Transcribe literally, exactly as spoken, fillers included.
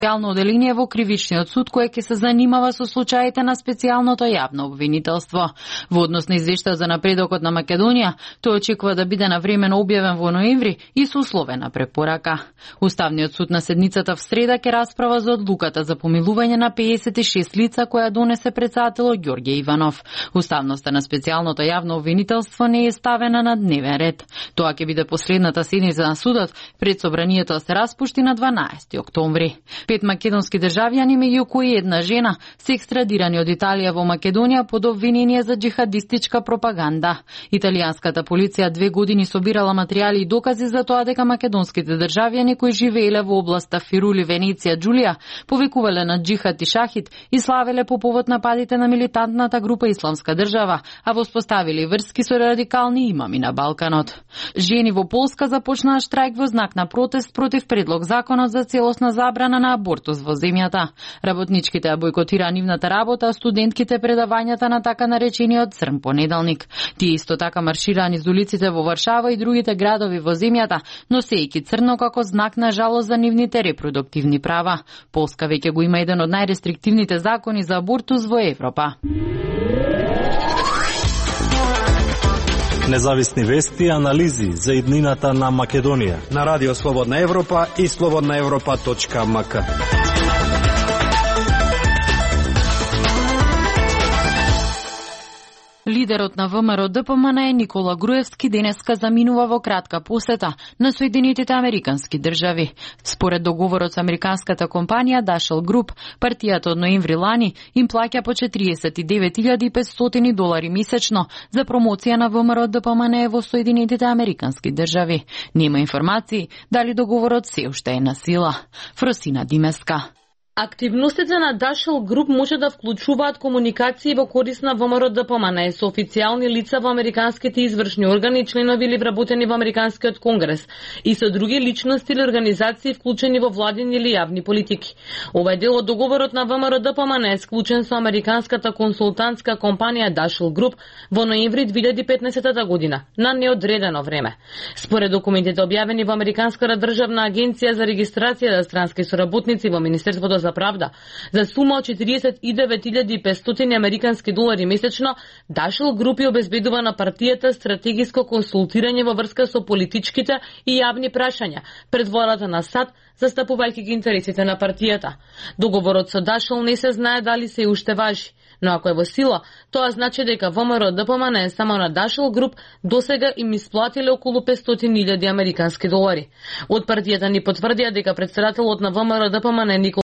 специјално оделение во Кривичниот суд кое ќе се занимава со случаите на специјалното јавно обвинителство. Во однос на извештајот за напредокот на Македонија, тој очекува да биде навремено објавен во ноември и со условена препорака. Уставниот суд на седницата в среда ќе расправа за одлуката за помилување на пеесет и шест лица која донесе председателот Ѓорѓе Иванов. Уставноста на специјалното јавно обвинителство не е ставена на дневен ред. Тоа ќе биде последната седница на судот пред собранието да се распушти на дванаесети октомври. Пет македонски државјани, меѓу кои една жена, се екстрадирани од Италија во Македонија под обвинение за джихадистичка пропаганда. Италијанската полиција две години собирала материјали и докази за тоа дека македонските државјани кои живееле во областа Фирули, Венеција, Џулија, повикувале на џихад и шахид и славеле по повод нападите на милитантната група Исламска држава, а воспоставили врски со радикални имами на Балканот. Жени во Полска започнаа штрајк во знак на протест против предлог законот за целосна забрана на абортус во земјата. Работничките ја бойкотира нивната работа, а студентките предавањата на така наречениот црн понеделник. Тие исто така маршираа низ улиците во Варшава и другите градови во земјата, носејќи црно како знак на жалост за нивните репродуктивни права. Полска веќе го има еден од најрестриктивните закони за абортус во Европа. Независни вести и анализи за иднината на Македонија на Радио Слободна Европа и слободна европа точка ем ка. Лидерот на ВМРО Д П М Н Никола Груевски денеска заминува во кратка посета на Соединетите Американски држави. Според договорот со американската компанија Dashell Group, партијата од ноември лани им плаќа по четириесет и девет илјади и петстотини долари месечно за промоција на ВМРО Д П М Н во Соединетите Американски држави. Нема информации дали договорот се уште е на сила. Фросина Димеска. Активностите на Dashell Group може да вклучуваат комуникации во корис на ВМРО Д П М Н со официјални лица во американските извршни органи, членови или вработени во Американскиот конгрес и со други личности или организации вклучени во владини или јавни политики. Ова е дел од договорот на ВМРО Д П М Н склучен со американската консултантска компанија Dashell Group во ноември две илјади и петнаесета година на неодредено време. Според документите објавени во Американската државна агенција за регистрација за странски соработници во Министерството за правда, за сума од четириесет и девет илјади и петстотини американски долари месечно, Dashell Group ја обезбедува на партијата стратегиско консултирање во врска со политичките и јавни прашања пред волата на САД, застапувајќи ги интересите на партијата. Договорот со Dashell не се знае дали се уште важи, но ако е во сила, тоа значи дека ВМРО Д П М Н само на Dashell Group досега им исплатиле околу петстотини илјади американски долари. Од партијата ни потврдија дека претседателот на ВМРО Д П М Н Никола